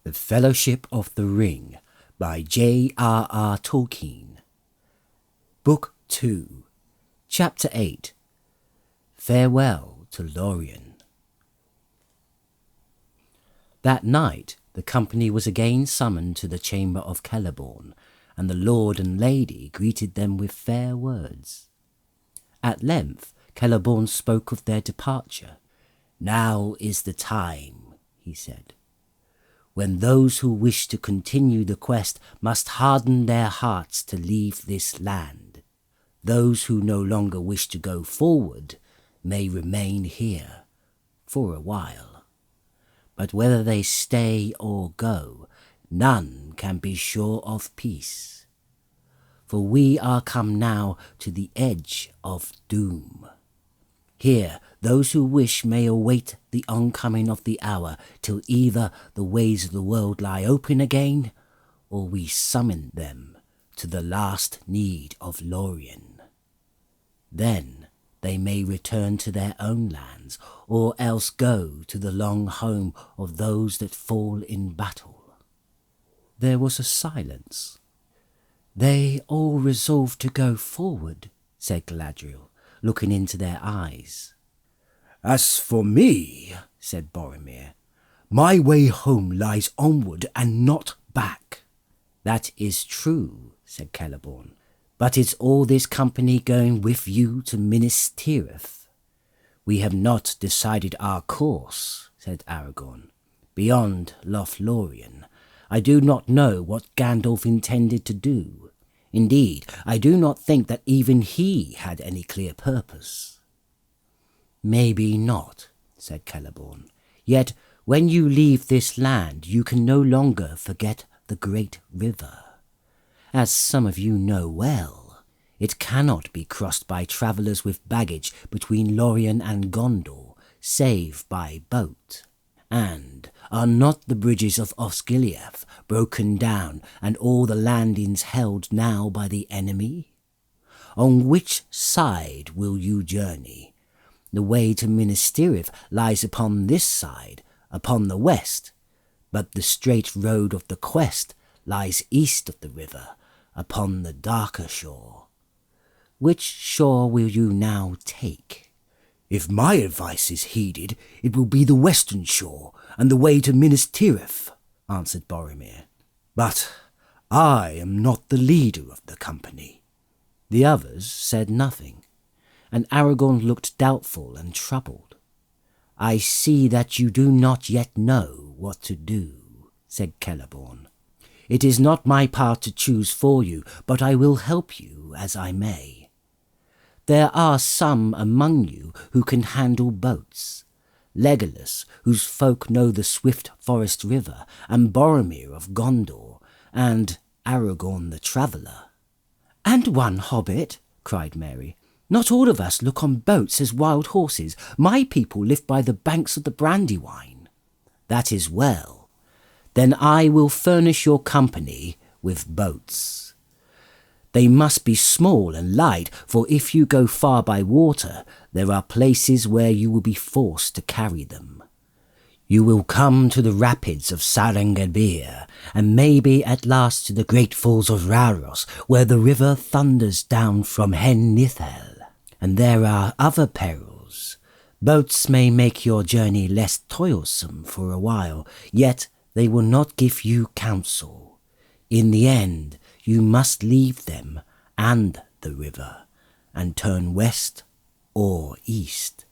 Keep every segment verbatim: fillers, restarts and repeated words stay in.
The Fellowship of the Ring by J R R Tolkien. Book two, Chapter eight. Farewell to Lorien. That night the company was again summoned to the chamber of Celeborn, and the lord and lady greeted them with fair words. At length Celeborn spoke of their departure. "Now is the time," he said, "when those who wish to continue the quest must harden their hearts to leave this land. Those who no longer wish to go forward may remain here for a while. But whether they stay or go, none can be sure of peace. For we are come now to the edge of doom. Here those who wish may await the oncoming of the hour till either the ways of the world lie open again, or we summon them to the last need of Lorien. Then they may return to their own lands, or else go to the long home of those that fall in battle." There was a silence. "They all resolved to go forward," said Galadriel, looking into their eyes. "As for me," said Boromir, "my way home lies onward and not back." "That is true," said Celeborn, "but is all this company going with you to Minas Tirith?" "We have not decided our course," said Aragorn. "Beyond Lothlorien, I do not know what Gandalf intended to do. Indeed, I do not think that even he had any clear purpose." "Maybe not," said Celeborn. "Yet when you leave this land you can no longer forget the great river. As some of you know well, it cannot be crossed by travellers with baggage between Lorien and Gondor, save by boat. And are not the bridges of Osgiliath broken down and all the landings held now by the enemy? On which side will you journey? The way to Minas Tirith lies upon this side, upon the west, but the straight road of the quest lies east of the river, upon the darker shore. Which shore will you now take?" "If my advice is heeded, it will be the western shore and the way to Minas Tirith," answered Boromir. "But I am not the leader of the company." The others said nothing, and Aragorn looked doubtful and troubled. "I see that you do not yet know what to do," said Celeborn. "It is not my part to choose for you, but I will help you as I may. There are some among you who can handle boats. Legolas, whose folk know the swift forest river, and Boromir of Gondor, and Aragorn the Traveller." "And one hobbit," cried Merry. "Not all of us look on boats as wild horses. My people live by the banks of the Brandywine." "That is well. Then I will furnish your company with boats. They must be small and light, for if you go far by water, there are places where you will be forced to carry them. You will come to the rapids of Sarangabir, and maybe at last to the great falls of Rauros, where the river thunders down from Hen Nithel. And there are other perils. Boats may make your journey less toilsome for a while, yet they will not give you counsel. In the end, you must leave them and the river, and turn west or east."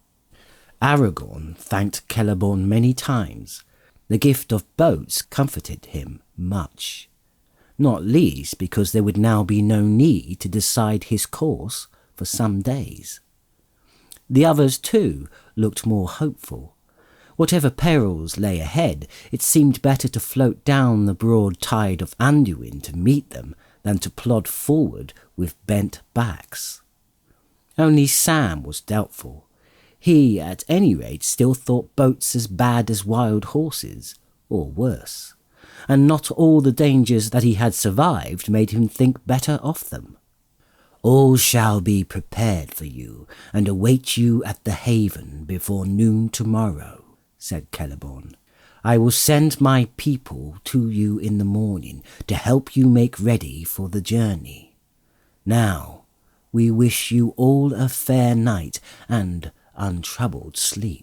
Aragorn thanked Celeborn many times. The gift of boats comforted him much, not least because there would now be no need to decide his course for some days. The others, too, looked more hopeful. Whatever perils lay ahead, it seemed better to float down the broad tide of Anduin to meet them than to plod forward with bent backs. Only Sam was doubtful. He, at any rate, still thought boats as bad as wild horses, or worse, and not all the dangers that he had survived made him think better of them. "All shall be prepared for you, and await you at the haven before noon tomorrow," said Celeborn. I will send my people to you in the morning to help you make ready for the journey. Now, we wish you all a fair night and untroubled sleep."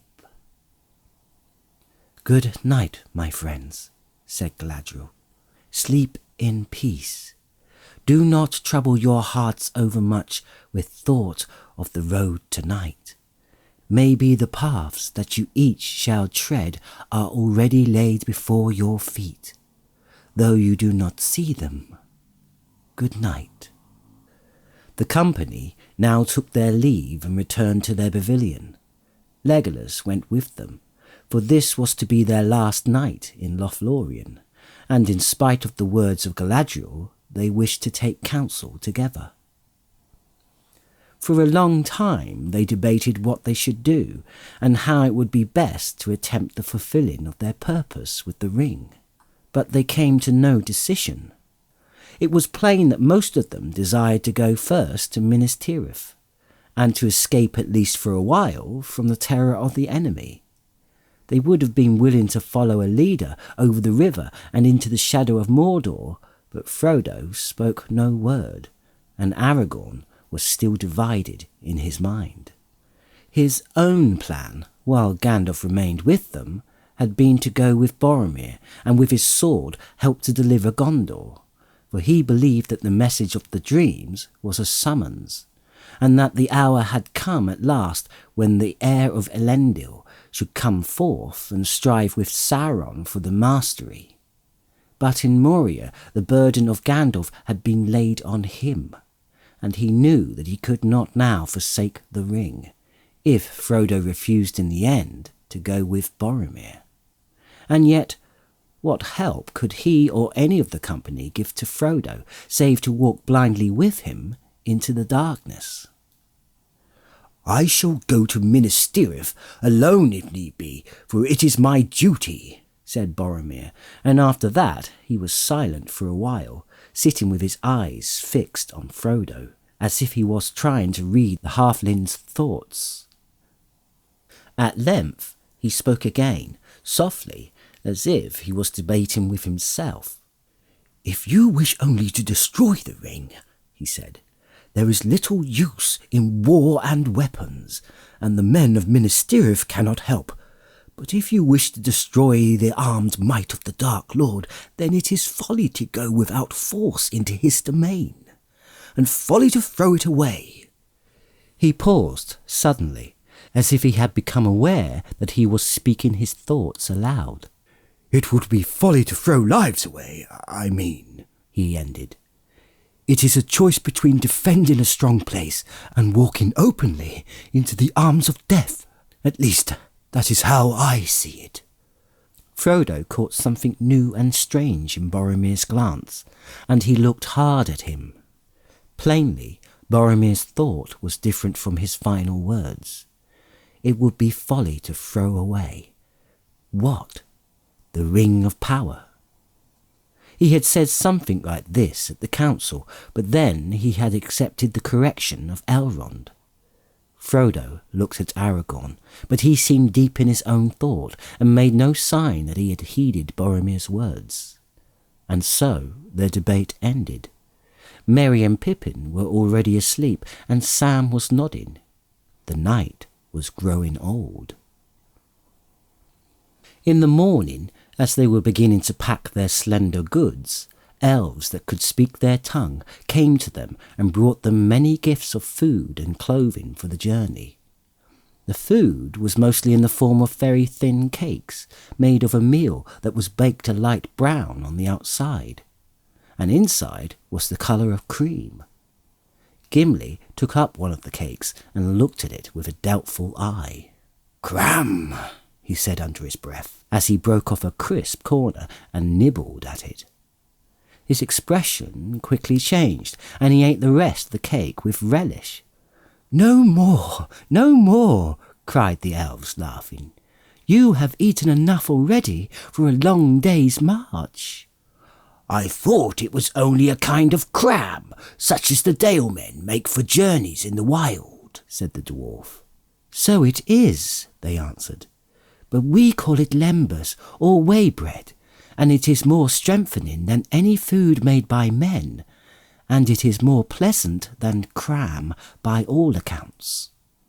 "Good night, my friends," said Galadriel. "Sleep in peace. Do not trouble your hearts overmuch with thought of the road tonight. Maybe the paths that you each shall tread are already laid before your feet, though you do not see them. Good night." The company now took their leave and returned to their pavilion. Legolas went with them, for this was to be their last night in Lothlorien, and in spite of the words of Galadriel, they wished to take counsel together. For a long time they debated what they should do, and how it would be best to attempt the fulfilling of their purpose with the ring, but they came to no decision. It was plain that most of them desired to go first to Minas Tirith, and to escape at least for a while from the terror of the enemy. They would have been willing to follow a leader over the river and into the shadow of Mordor, but Frodo spoke no word, and Aragorn was still divided in his mind. His own plan, while Gandalf remained with them, had been to go with Boromir and with his sword help to deliver Gondor, for he believed that the message of the dreams was a summons, and that the hour had come at last when the heir of Elendil should come forth and strive with Sauron for the mastery. But in Moria the burden of Gandalf had been laid on him, and he knew that he could not now forsake the ring, if Frodo refused in the end to go with Boromir. And yet, what help could he or any of the company give to Frodo, save to walk blindly with him into the darkness? "I shall go to Minas Tirith alone if need be, for it is my duty," said Boromir, and after that he was silent for a while, sitting with his eyes fixed on Frodo, as if he was trying to read the halfling's thoughts. At length he spoke again, softly, as if he was debating with himself. "If you wish only to destroy the ring," he said, "there is little use in war and weapons, and the men of Minas Tirith cannot help. But if you wish to destroy the armed might of the Dark Lord, then it is folly to go without force into his domain, and folly to throw it away." He paused suddenly, as if he had become aware that he was speaking his thoughts aloud. "It would be folly to throw lives away, I mean," he ended. "It is a choice between defending a strong place and walking openly into the arms of death. At least, that is how I see it." Frodo caught something new and strange in Boromir's glance, and he looked hard at him. Plainly, Boromir's thought was different from his final words. It would be folly to throw away. What? The Ring of Power. He had said something like this at the council, but then he had accepted the correction of Elrond. Frodo looked at Aragorn, but he seemed deep in his own thought and made no sign that he had heeded Boromir's words. And so their debate ended. Merry and Pippin were already asleep, and Sam was nodding. The night was growing old. In the morning, as they were beginning to pack their slender goods, elves that could speak their tongue came to them and brought them many gifts of food and clothing for the journey. The food was mostly in the form of very thin cakes, made of a meal that was baked a light brown on the outside, and inside was the colour of cream. Gimli took up one of the cakes and looked at it with a doubtful eye. "Cram," he said under his breath, as he broke off a crisp corner and nibbled at it. His expression quickly changed, and he ate the rest of the cake with relish. "No more, no more," cried the elves, laughing. "You have eaten enough already for a long day's march." "I thought it was only a kind of crab, such as the Dale men make for journeys in the wild," said the dwarf. "So it is," they answered. but we call it lembas or whey bread, and it is more strengthening than any food made by men, and it is more pleasant than cram by all accounts."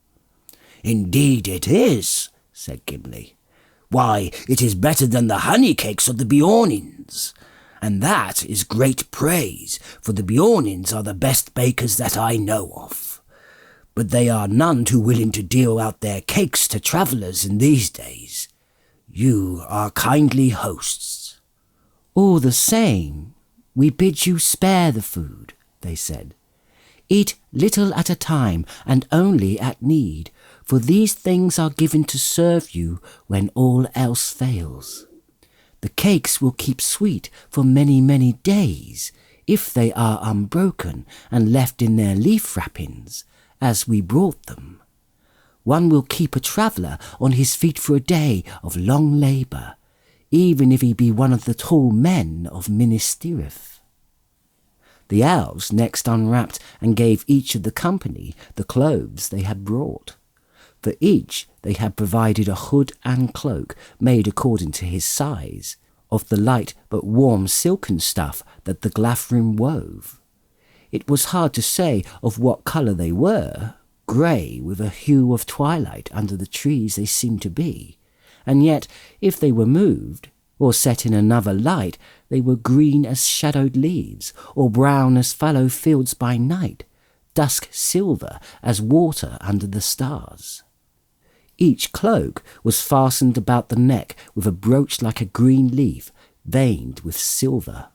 "Indeed it is," said Gimli. "Why, it is better than the honey cakes of the Bjornins, and that is great praise, for the Bjornins are the best bakers that I know of. But they are none too willing to deal out their cakes to travellers in these days. You are kindly hosts." "All the same, we bid you spare the food," they said. "Eat little at a time and only at need, for these things are given to serve you when all else fails. The cakes will keep sweet for many, many days, if they are unbroken and left in their leaf wrappings, as we brought them. One will keep a traveller on his feet for a day of long labour, even if he be one of the tall men of Minas Tirith." The elves next unwrapped and gave each of the company the clothes they had brought. For each they had provided a hood and cloak made according to his size, of the light but warm silken stuff that the Glafrim wove. It was hard to say of what colour they were. Grey with a hue of twilight under the trees they seemed to be, and yet if they were moved, or set in another light, they were green as shadowed leaves, or brown as fallow fields by night, dusk silver as water under the stars. Each cloak was fastened about the neck with a brooch like a green leaf, veined with silver.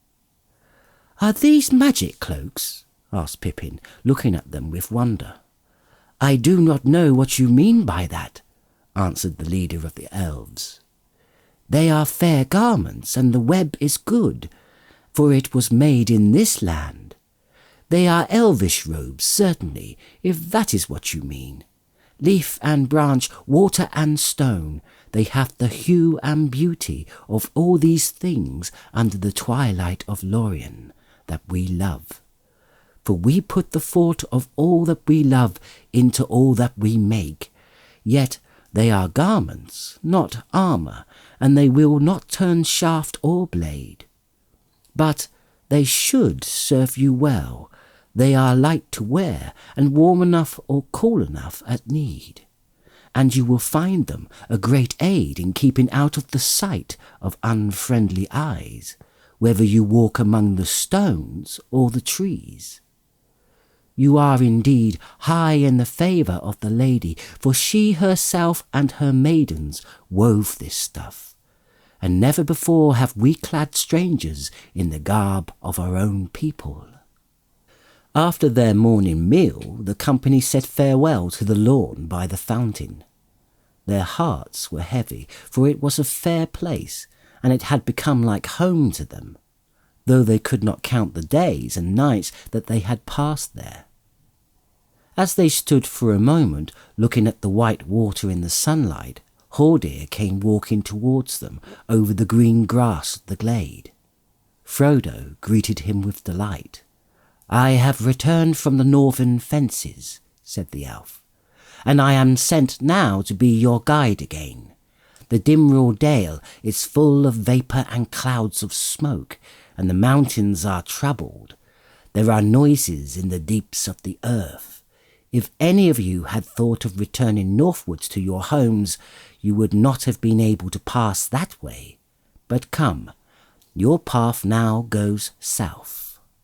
"Are these magic cloaks?" asked Pippin, looking at them with wonder. "I do not know what you mean by that," answered the leader of the elves. "They are fair garments, and the web is good, for it was made in this land. They are elvish robes, certainly, if that is what you mean. Leaf and branch, water and stone, they have the hue and beauty of all these things under the twilight of Lorien that we love. For we put the thought of all that we love into all that we make, yet they are garments, not armour, and they will not turn shaft or blade. But they should serve you well. They are light to wear, and warm enough or cool enough at need. And you will find them a great aid in keeping out of the sight of unfriendly eyes, whether you walk among the stones or the trees. You are indeed high in the favour of the lady, for she herself and her maidens wove this stuff, and never before have we clad strangers in the garb of our own people." After their morning meal, the company said farewell to the lawn by the fountain. Their hearts were heavy, for it was a fair place, and it had become like home to them, though they could not count the days and nights that they had passed there. As they stood for a moment looking at the white water in the sunlight, Haldir came walking towards them over the green grass of the glade. Frodo greeted him with delight. "I have returned from the northern fences," said the elf, "and I am sent now to be your guide again. The Dimril Dale is full of vapour and clouds of smoke, and the mountains are troubled. There are noises in the deeps of the earth. If any of you had thought of returning northwards to your homes, you would not have been able to pass that way. But come, your path now goes south."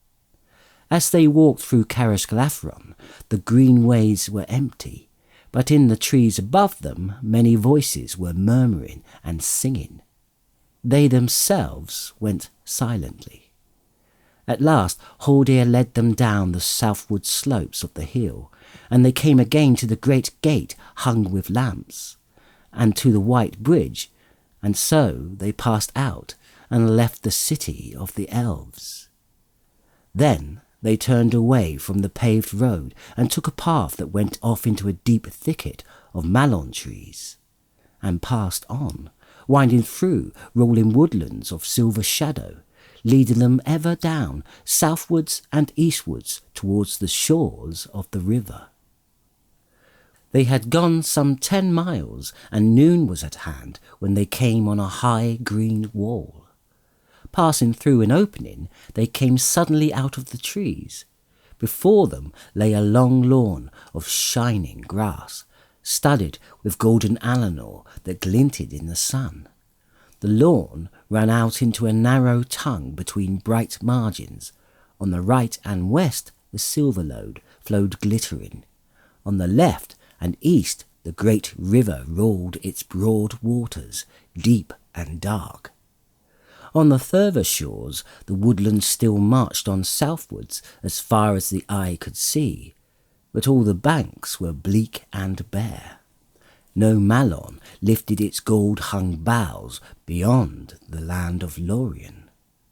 As they walked through Caras Galadhrim, the green ways were empty, but in the trees above them many voices were murmuring and singing. They themselves went silently. At last Haldir led them down the southward slopes of the hill, and they came again to the great gate hung with lamps, and to the white bridge, and so they passed out and left the city of the elves. Then they turned away from the paved road and took a path that went off into a deep thicket of malon trees, and passed on, winding through rolling woodlands of silver shadow, leading them ever down southwards and eastwards towards the shores of the river. They had gone some ten miles, and noon was at hand when they came on a high green wall. Passing through an opening, they came suddenly out of the trees. Before them lay a long lawn of shining grass, studded with golden alanor that glinted in the sun. The lawn ran out into a narrow tongue between bright margins. On the right and west the Silverlode flowed glittering. On the left and east the great river rolled its broad waters, deep and dark. On the further shores the woodland still marched on southwards as far as the eye could see, but all the banks were bleak and bare. No Malon lifted its gold-hung boughs beyond the land of Lorien.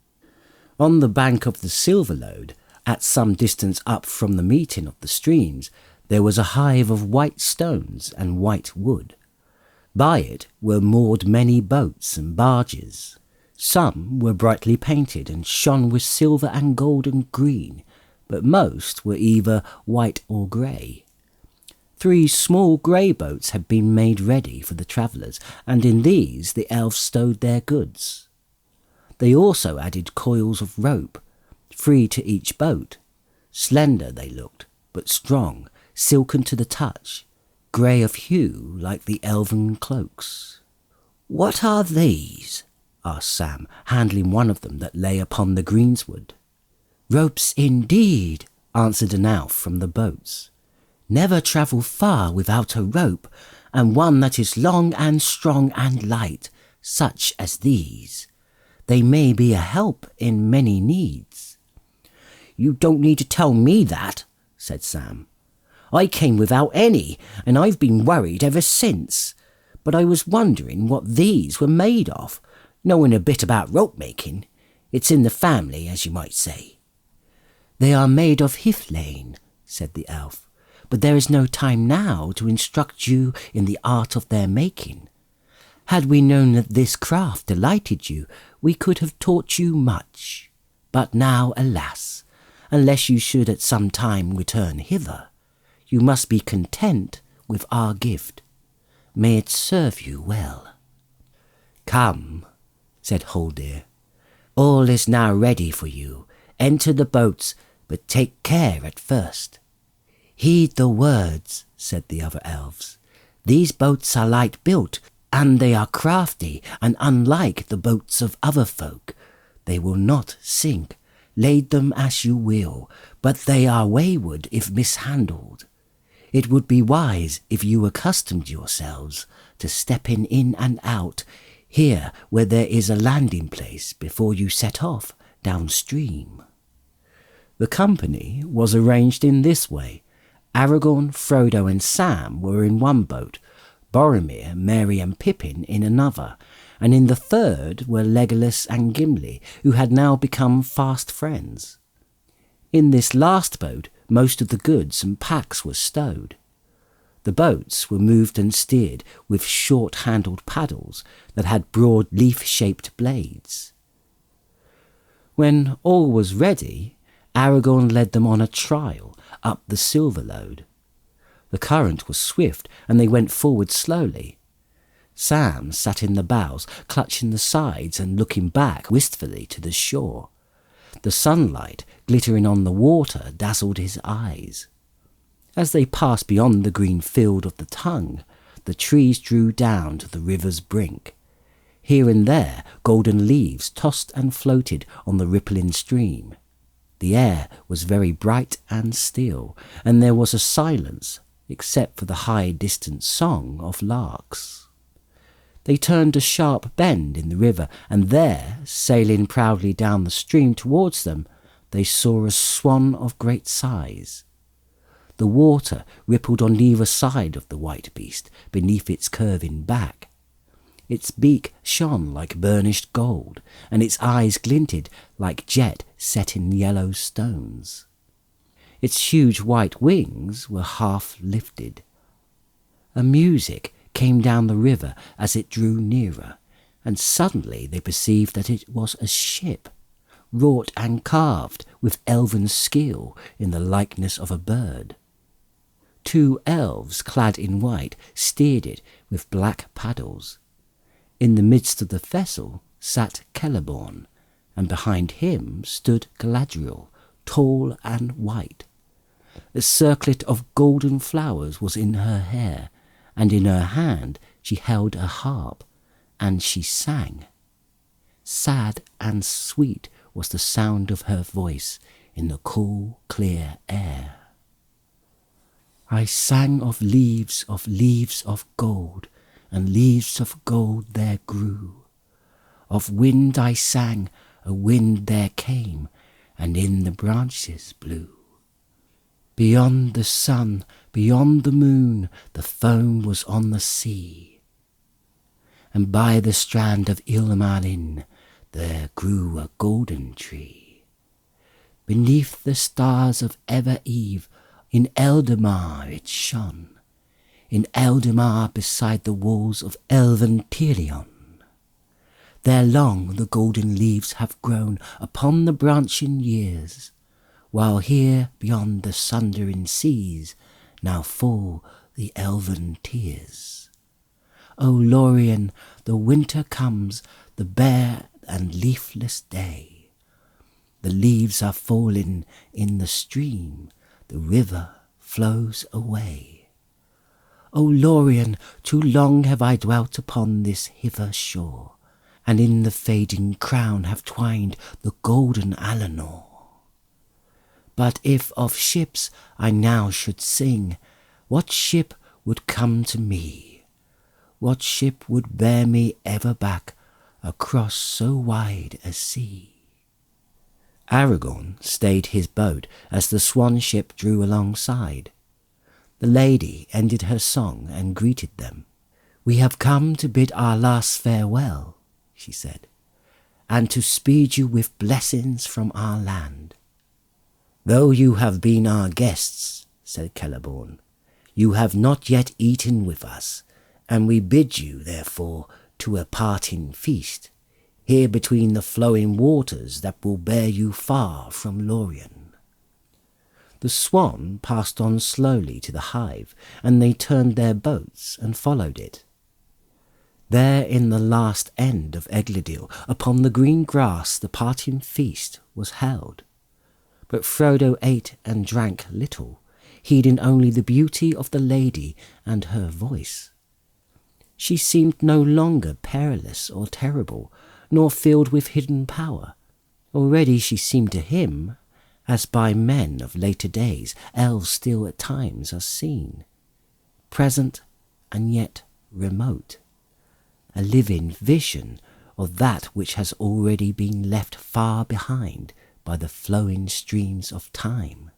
On the bank of the Silverlode, at some distance up from the meeting of the streams, there was a hive of white stones and white wood. By it were moored many boats and barges. Some were brightly painted and shone with silver and gold and green, but most were either white or grey. Three small grey boats had been made ready for the travellers, and in these the elves stowed their goods. They also added coils of rope, three to each boat. Slender they looked, but strong, silken to the touch, grey of hue like the elven cloaks. "What are these?" asked Sam, handling one of them that lay upon the greensward. "Ropes indeed," answered an elf from the boats. "Never travel far without a rope, and one that is long and strong and light, such as these. They may be a help in many needs." "You don't need to tell me that," said Sam. "I came without any, and I've been worried ever since. But I was wondering what these were made of, knowing a bit about rope making. It's in the family, as you might say." "They are made of Hiflane," said the elf, "but there is no time now to instruct you in the art of their making. Had we known that this craft delighted you, we could have taught you much. But now, alas, unless you should at some time return hither, you must be content with our gift. May it serve you well." "Come," said Haldir. "All is now ready for you. Enter the boats, but take care at first." "Heed the words," said the other elves. "These boats are light built, and they are crafty and unlike the boats of other folk. They will not sink, lade them as you will, but they are wayward if mishandled. It would be wise if you accustomed yourselves to stepping in and out here where there is a landing place before you set off downstream." The company was arranged in this way. Aragorn, Frodo and Sam were in one boat, Boromir, Merry and Pippin in another, and in the third were Legolas and Gimli, who had now become fast friends. In this last boat most of the goods and packs were stowed. The boats were moved and steered with short-handled paddles that had broad leaf-shaped blades. When all was ready, Aragorn led them on a trial up the Silverlode. The current was swift, and they went forward slowly. Sam sat in the bows, clutching the sides and looking back wistfully to the shore. The sunlight glittering on the water dazzled his eyes. As they passed beyond the green field of the tongue, the trees drew down to the river's brink. Here and there golden leaves tossed and floated on the rippling stream. The air was very bright and still, and there was a silence except for the high distant song of larks. They turned a sharp bend in the river, and there, sailing proudly down the stream towards them, they saw a swan of great size. The water rippled on either side of the white beast beneath its curving back. Its beak shone like burnished gold, and its eyes glinted like jet set in yellow stones. Its huge white wings were half lifted. A music came down the river as it drew nearer, and suddenly they perceived that it was a ship, wrought and carved with elven skill in the likeness of a bird. Two elves clad in white steered it with black paddles. In the midst of the vessel sat Celeborn, and behind him stood Galadriel, tall and white. A circlet of golden flowers was in her hair, and in her hand she held a harp, and she sang. Sad and sweet was the sound of her voice in the cool, clear air. I sang of leaves, of leaves of gold, and leaves of gold there grew. Of wind I sang, a wind there came, and in the branches blew. Beyond the sun, beyond the moon, the foam was on the sea. And by the strand of Ilmarinen there grew a golden tree. Beneath the stars of Ever Eve, in Eldamar it shone, in Eldamar beside the walls of elven Tilion. There long the golden leaves have grown upon the branching years, while here beyond the sundering seas now fall the elven tears. O Lorien, the winter comes, the bare and leafless day. The leaves are falling in the stream, the river flows away. O Lorien, too long have I dwelt upon this hither shore, and in the fading crown have twined the golden Alinor. But if of ships I now should sing, what ship would come to me? What ship would bear me ever back across so wide a sea? Aragorn stayed his boat as the swan ship drew alongside. The lady ended her song and greeted them. "We have come to bid our last farewell," she said, "and to speed you with blessings from our land." "Though you have been our guests," said Celeborn, "you have not yet eaten with us, and we bid you, therefore, to a parting feast, here between the flowing waters that will bear you far from Lorien." The swan passed on slowly to the hive, and they turned their boats and followed it. There in the last end of Eglidil, upon the green grass, the parting feast was held. But Frodo ate and drank little, heeding only the beauty of the lady and her voice. She seemed no longer perilous or terrible, nor filled with hidden power. Already she seemed to him, as by men of later days elves still at times are seen, present and yet remote, a living vision of that which has already been left far behind by the flowing streams of time.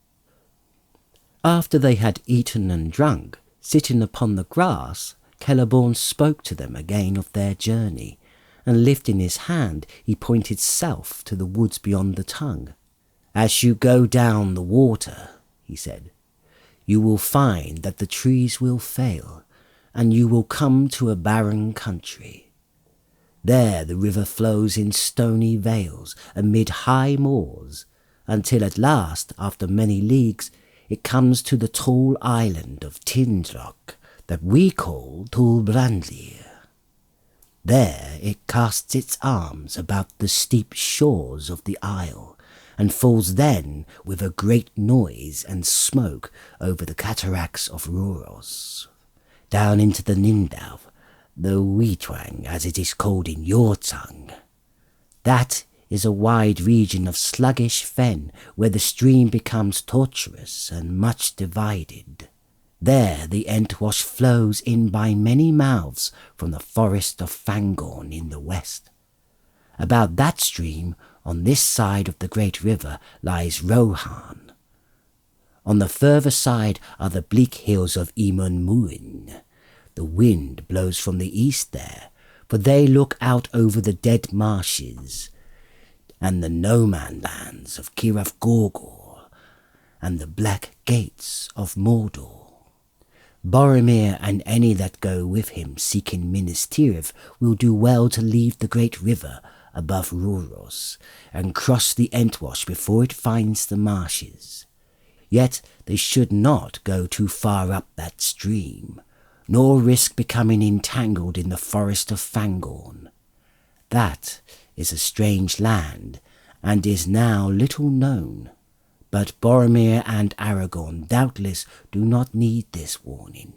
After they had eaten and drunk, sitting upon the grass, Celeborn spoke to them again of their journey, and lifting his hand he pointed south to the woods beyond the tongue. "As you go down the water," he said, "you will find that the trees will fail, and you will come to a barren country. There the river flows in stony vales amid high moors, until at last, after many leagues, it comes to the tall island of Tindrock that we call Tulbrandlir. There it casts its arms about the steep shores of the isle, and falls then with a great noise and smoke over the cataracts of Rhoros, down into the Nindalf, the Weitwang as it is called in your tongue. That is a wide region of sluggish fen where the stream becomes tortuous and much divided. There the Entwash flows in by many mouths from the forest of Fangorn in the west. About that stream, on this side of the great river, lies Rohan. On the further side are the bleak hills of Emun Muin. The wind blows from the east there, for they look out over the dead marshes, and the no-man lands of Cirith Gorgor, and the black gates of Mordor. Boromir and any that go with him seeking Minas Tirith will do well to leave the great river above Rhoros, and cross the Entwash before it finds the marshes. Yet they should not go too far up that stream, nor risk becoming entangled in the forest of Fangorn. That is a strange land, and is now little known, but Boromir and Aragorn doubtless do not need this warning.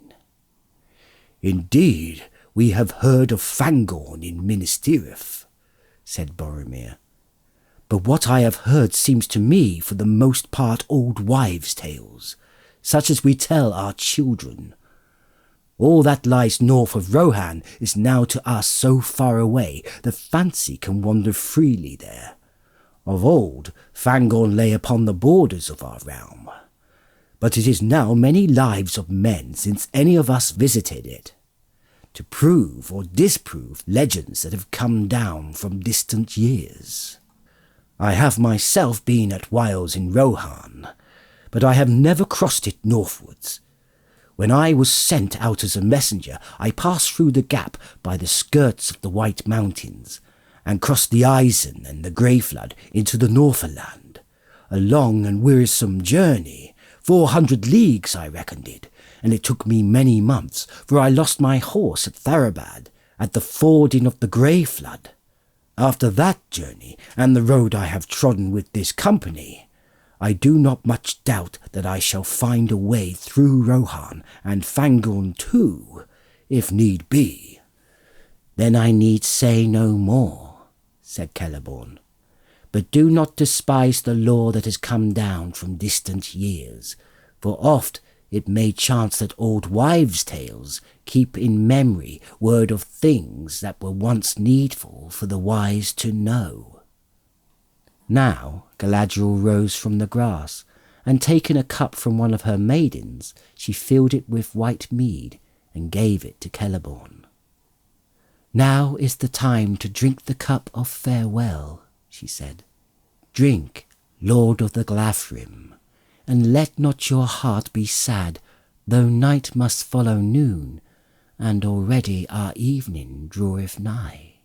Indeed, we have heard of Fangorn in Minas Tirith, said Boromir. But what I have heard seems to me for the most part old wives' tales, such as we tell our children. All that lies north of Rohan is now to us so far away that fancy can wander freely there. Of old, Fangorn lay upon the borders of our realm, but it is now many lives of men since any of us visited it, to prove or disprove legends that have come down from distant years. I have myself been at whiles in Rohan, but I have never crossed it northwards. When I was sent out as a messenger, I passed through the gap by the skirts of the White Mountains, and crossed the Isen and the Grey Flood into the Northland. A long and wearisome journey, four hundred leagues I reckoned it, and it took me many months, for I lost my horse at Tharabad, at the fording of the Grey Flood. After that journey, and the road I have trodden with this company, I do not much doubt that I shall find a way through Rohan and Fangorn too, if need be. Then I need say no more, said Celeborn. But do not despise the lore that has come down from distant years, for oft it may chance that old wives' tales keep in memory word of things that were once needful for the wise to know. Now Galadriel rose from the grass, and taking a cup from one of her maidens, she filled it with white mead and gave it to Celeborn. Now is the time to drink the cup of farewell, she said. Drink, Lord of the Glafrim, and let not your heart be sad, though night must follow noon, and already our evening draweth nigh.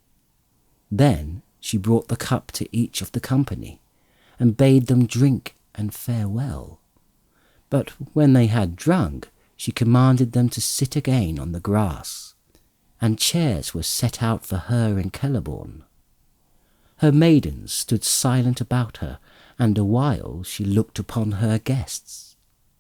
Then she brought the cup to each of the company, and bade them drink and farewell. But when they had drunk, she commanded them to sit again on the grass, and chairs were set out for her and Celeborn. Her maidens stood silent about her, and a while she looked upon her guests.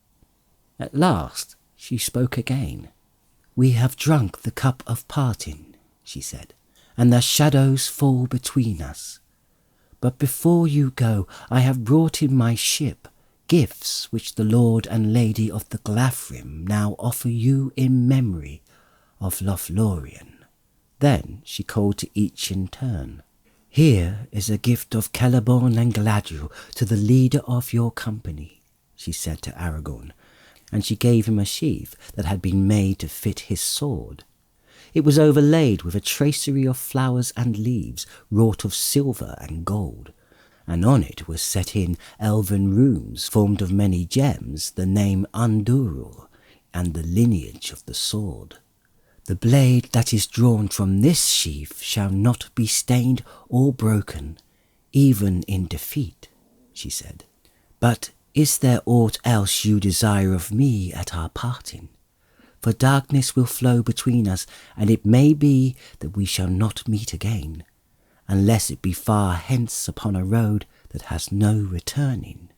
At last she spoke again. We have drunk the cup of parting, she said, and the shadows fall between us. But before you go, I have brought in my ship gifts which the Lord and Lady of the Glafrim now offer you in memory of Lothlorien. Then she called to each in turn. Here is a gift of Celeborn and Galadriel to the leader of your company, she said to Aragorn, and she gave him a sheath that had been made to fit his sword. It was overlaid with a tracery of flowers and leaves wrought of silver and gold, and on it was set in elven runes formed of many gems the name Andúril and the lineage of the sword. The blade that is drawn from this sheath shall not be stained or broken, even in defeat, she said. But is there aught else you desire of me at our parting? For darkness will flow between us, and it may be that we shall not meet again, unless it be far hence upon a road that has no returning.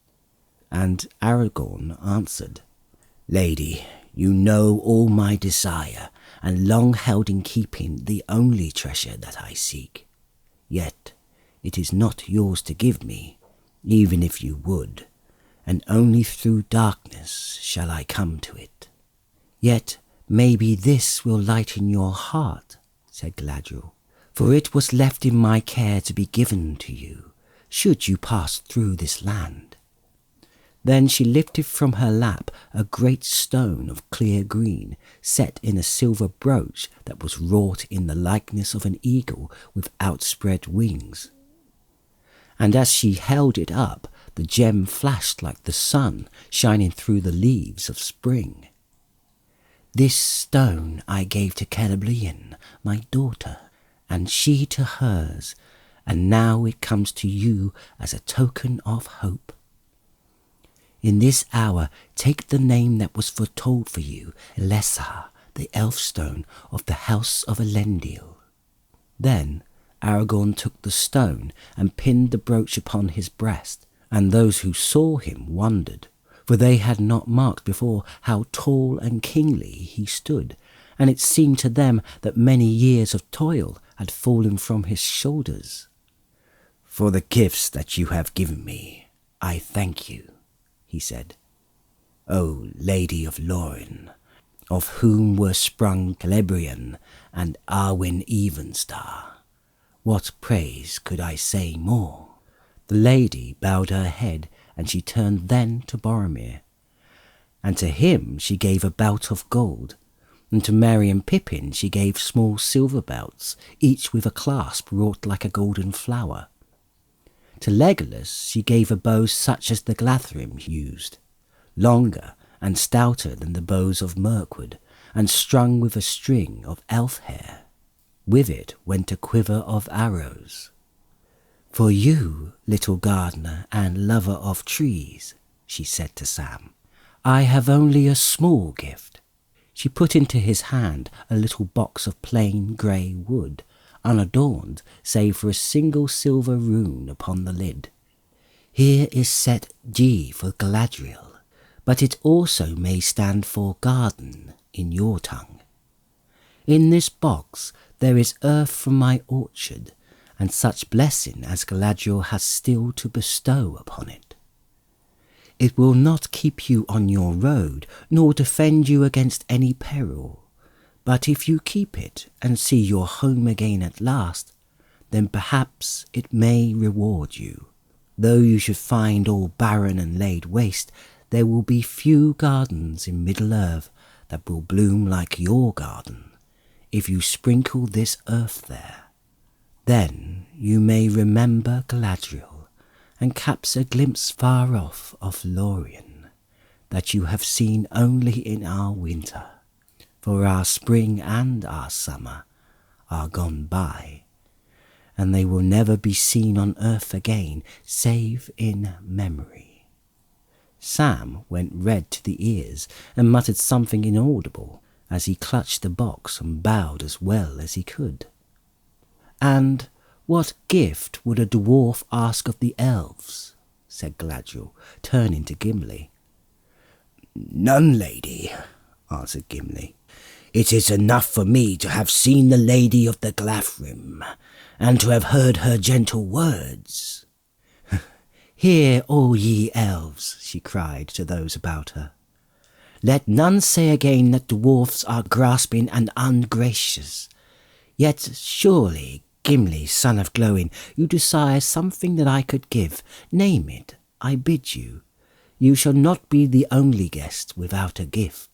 And Aragorn answered, Lady, you know all my desire, and long held in keeping the only treasure that I seek. Yet it is not yours to give me, even if you would, and only through darkness shall I come to it. Yet maybe this will lighten your heart, said Galadriel, for it was left in my care to be given to you, should you pass through this land. Then she lifted from her lap a great stone of clear green, set in a silver brooch that was wrought in the likeness of an eagle with outspread wings. And as she held it up, the gem flashed like the sun shining through the leaves of spring. This stone I gave to Celeborn, my daughter, and she to hers, and now it comes to you as a token of hope. In this hour take the name that was foretold for you, Elessar, the Elfstone of the house of Elendil." Then Aragorn took the stone and pinned the brooch upon his breast, and those who saw him wondered, for they had not marked before how tall and kingly he stood, and it seemed to them that many years of toil had fallen from his shoulders. "For the gifts that you have given me, I thank you," he said. "O Lady of Lorien, of whom were sprung Celebrian and Arwen Evenstar, what praise could I say more?" The lady bowed her head, and she turned then to Boromir. And to him she gave a belt of gold, and to Merry and Pippin she gave small silver belts, each with a clasp wrought like a golden flower. To Legolas she gave a bow such as the Glathrim used, longer and stouter than the bows of Mirkwood, and strung with a string of elf hair. With it went a quiver of arrows. "For you, little gardener and lover of trees," she said to Sam, "I have only a small gift." She put into his hand a little box of plain grey wood, unadorned save for a single silver rune upon the lid. "Here is set G for Galadriel, but it also may stand for garden in your tongue. In this box there is earth from my orchard, and such blessing as Galadriel has still to bestow upon it. It will not keep you on your road, nor defend you against any peril, but if you keep it and see your home again at last, then perhaps it may reward you. Though you should find all barren and laid waste, there will be few gardens in Middle-earth that will bloom like your garden, if you sprinkle this earth there. Then you may remember Galadriel, and catch a glimpse far off of Lorien, that you have seen only in our winter, for our spring and our summer are gone by, and they will never be seen on earth again, save in memory." Sam went red to the ears and muttered something inaudible as he clutched the box and bowed as well as he could. "And what gift would a dwarf ask of the elves?" said Galadriel, turning to Gimli. "None, lady," answered Gimli. "It is enough for me to have seen the Lady of the Glathrim, and to have heard her gentle words." "Hear, all ye elves," she cried to those about her. "Let none say again that dwarfs are grasping and ungracious. Yet surely, Gimli, son of Glóin, you desire something that I could give. Name it, I bid you. You shall not be the only guest without a gift."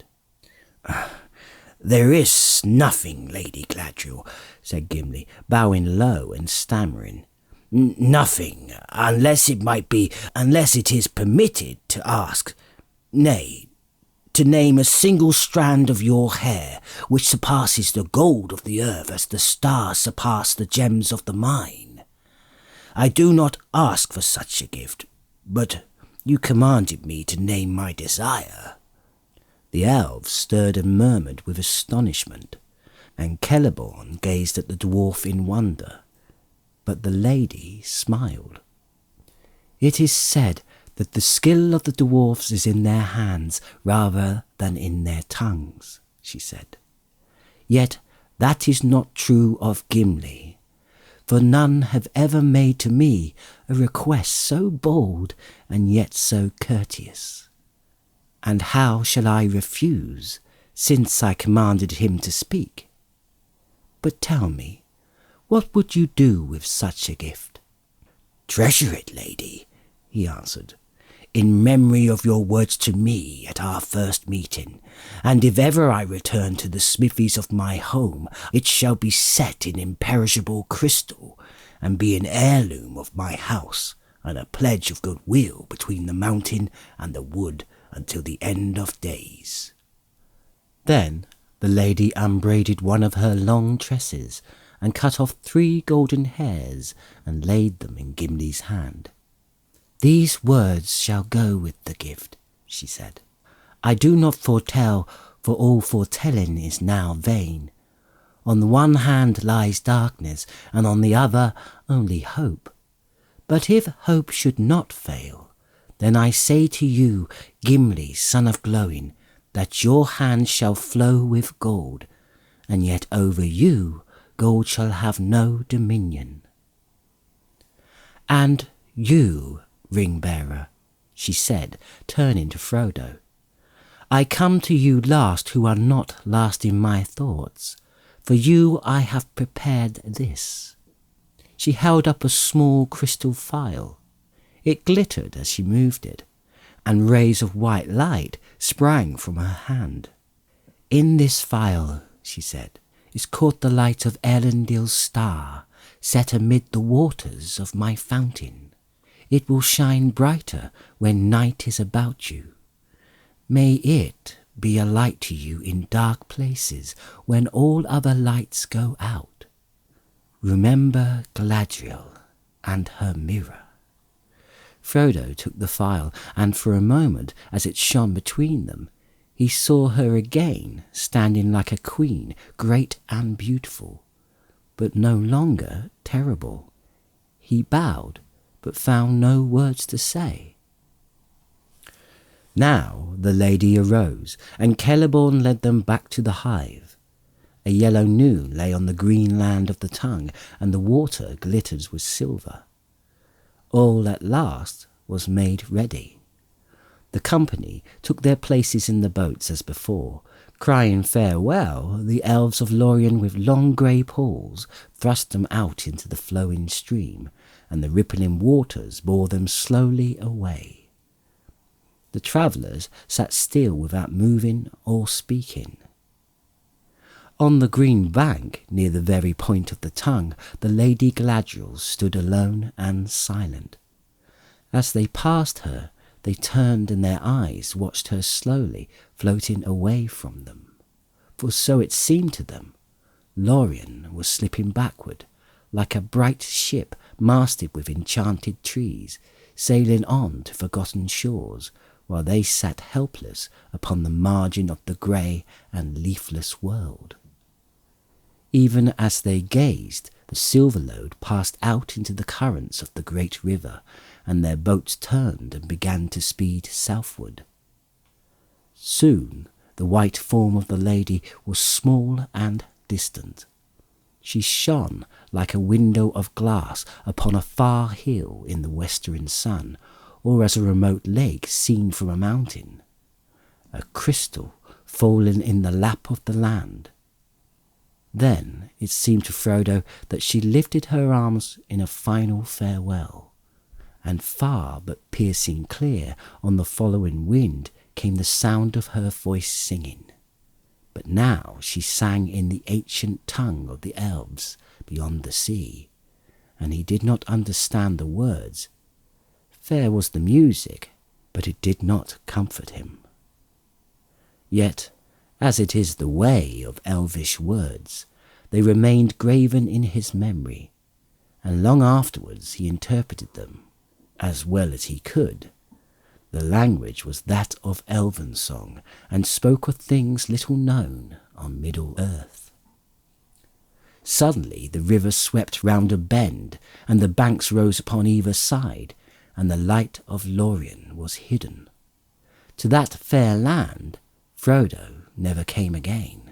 "There is nothing, Lady Galadriel," said Gimli, bowing low and stammering. N- "Nothing, unless it might be, unless it is permitted to ask, nay, to name a single strand of your hair which surpasses the gold of the earth as the stars surpass the gems of the mine. I do not ask for such a gift, but you commanded me to name my desire." The elves stirred and murmured with astonishment, and Celeborn gazed at the dwarf in wonder, but the lady smiled. "It is said that the skill of the dwarfs is in their hands rather than in their tongues," she said. "Yet that is not true of Gimli, for none have ever made to me a request so bold and yet so courteous. And how shall I refuse, since I commanded him to speak? But tell me, what would you do with such a gift?" "Treasure it, lady," he answered, "in memory of your words to me at our first meeting, and if ever I return to the smithies of my home, it shall be set in imperishable crystal, and be an heirloom of my house, and a pledge of goodwill between the mountain and the wood until the end of days." Then the lady unbraided one of her long tresses, and cut off three golden hairs, and laid them in Gimli's hand. "These words shall go with the gift," she said. "I do not foretell, for all foretelling is now vain. On the one hand lies darkness, and on the other only hope. But if hope should not fail, then I say to you, Gimli, son of Glóin, that your hand shall flow with gold, and yet over you gold shall have no dominion. And you, ring-bearer," she said, turning to Frodo, "I come to you last who are not last in my thoughts. For you I have prepared this." She held up a small crystal phial. It glittered as she moved it, and rays of white light sprang from her hand. "In this phial," she said, "is caught the light of Elendil's star, set amid the waters of my fountain. It will shine brighter when night is about you. May it be a light to you in dark places when all other lights go out. Remember Galadriel and her mirror." Frodo took the phial, and for a moment, as it shone between them, he saw her again, standing like a queen, great and beautiful, but no longer terrible. He bowed, but found no words to say. Now the lady arose, and Celeborn led them back to the hive. A yellow noon lay on the green land of the Tongue, and the water glittered with silver. All at last was made ready. The company took their places in the boats as before. Crying farewell, the elves of Lorien with long grey paws thrust them out into the flowing stream, and the rippling waters bore them slowly away. The travellers sat still without moving or speaking. On the green bank, near the very point of the Tongue, the Lady Galadriel stood alone and silent. As they passed her, they turned and their eyes watched her slowly floating away from them. For so it seemed to them, Lorien was slipping backward, like a bright ship masted with enchanted trees, sailing on to forgotten shores, while they sat helpless upon the margin of the grey and leafless world. Even as they gazed, the Silverlode passed out into the currents of the great river, and their boats turned and began to speed southward. Soon the white form of the lady was small and distant. She shone like a window of glass upon a far hill in the westering sun, or as a remote lake seen from a mountain, a crystal fallen in the lap of the land. Then it seemed to Frodo that she lifted her arms in a final farewell, and far but piercing clear on the following wind came the sound of her voice singing. But now she sang in the ancient tongue of the elves beyond the sea, and he did not understand the words. Fair was the music, but it did not comfort him. Yet, as it is the way of elvish words, they remained graven in his memory, and long afterwards he interpreted them, as well as he could. The language was that of elven song, and spoke of things little known on Middle-earth. Suddenly the river swept round a bend, and the banks rose upon either side, and the light of Lorien was hidden. To that fair land Frodo never came again.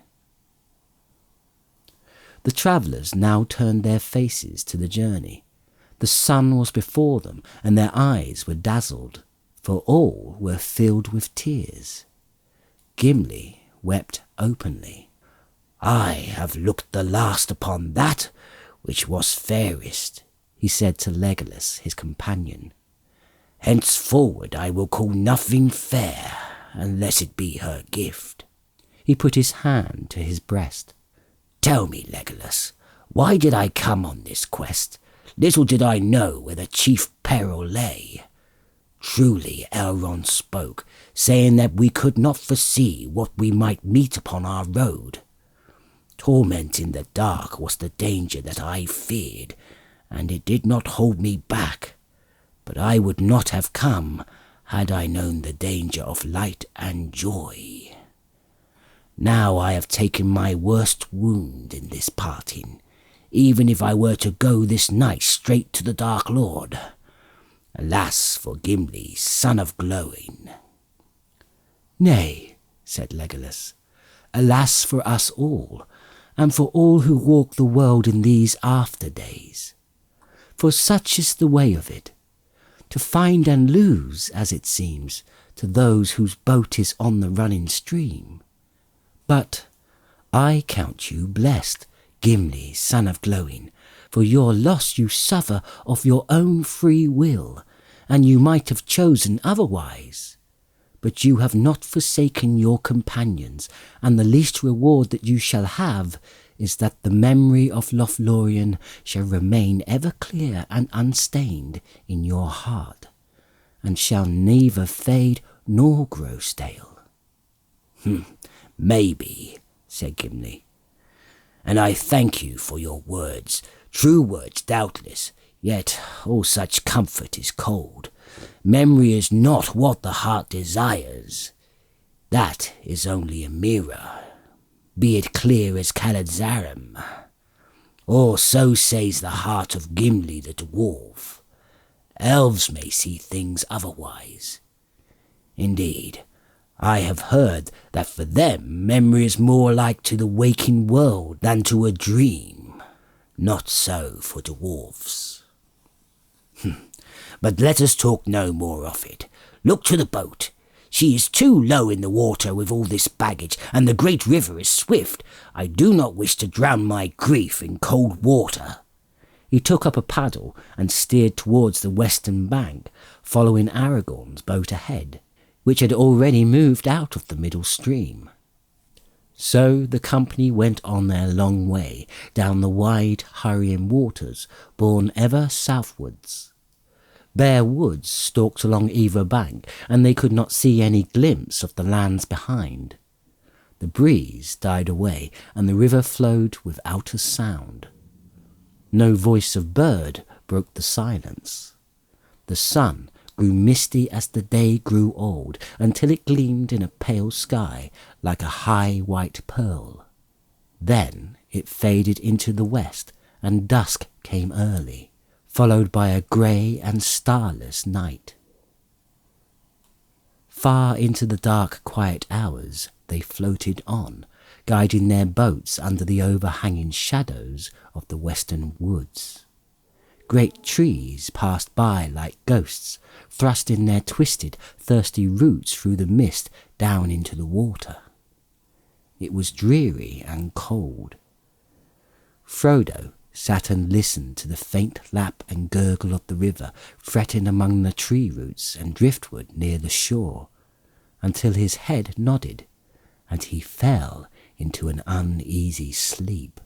The travellers now turned their faces to the journey. The sun was before them, and their eyes were dazzled, for all were filled with tears. Gimli wept openly. "I have looked the last upon that which was fairest," he said to Legolas, his companion. "Henceforward I will call nothing fair unless it be her gift." He put his hand to his breast. "Tell me, Legolas, why did I come on this quest? Little did I know where the chief peril lay. Truly Elrond spoke, saying that we could not foresee what we might meet upon our road. Torment in the dark was the danger that I feared, and it did not hold me back. But but I would not have come had I known the danger of light and joy. Now I have taken my worst wound in this parting, even if I were to go this night straight to the Dark Lord. Alas for Gimli, son of Glóin." "Nay," said Legolas, "alas for us all, and for all who walk the world in these after days. For such is the way of it, to find and lose, as it seems, to those whose boat is on the running stream. But I count you blessed, Gimli, son of Glóin, for your loss you suffer of your own free will, and you might have chosen otherwise. But you have not forsaken your companions, and the least reward that you shall have is that the memory of Lothlorien shall remain ever clear and unstained in your heart, and shall neither fade nor grow stale." "Hm, maybe," said Gimli. "And I thank you for your words, true words doubtless, yet all such comfort is cold. Memory is not what the heart desires. That is only a mirror, be it clear as Caladzarim. Or so says the heart of Gimli the dwarf. Elves may see things otherwise. Indeed, I have heard that for them memory is more like to the waking world than to a dream. Not so for dwarfs. Hm. But let us talk no more of it. Look to the boat. She is too low in the water with all this baggage, and the great river is swift. I do not wish to drown my grief in cold water." He took up a paddle and steered towards the western bank, following Aragorn's boat ahead, which had already moved out of the middle stream. So the company went on their long way down the wide, hurrying waters, borne ever southwards. Bare woods stalked along either bank, and they could not see any glimpse of the lands behind. The breeze died away, and the river flowed without a sound. No voice of bird broke the silence. The sun grew misty as the day grew old, until it gleamed in a pale sky like a high white pearl. Then it faded into the west, and dusk came early, followed by a grey and starless night. Far into the dark, quiet hours they floated on, guiding their boats under the overhanging shadows of the western woods. Great trees passed by like ghosts, thrusting their twisted, thirsty roots through the mist down into the water. It was dreary and cold. Frodo sat and listened to the faint lap and gurgle of the river fretting among the tree roots and driftwood near the shore, until his head nodded, and he fell into an uneasy sleep.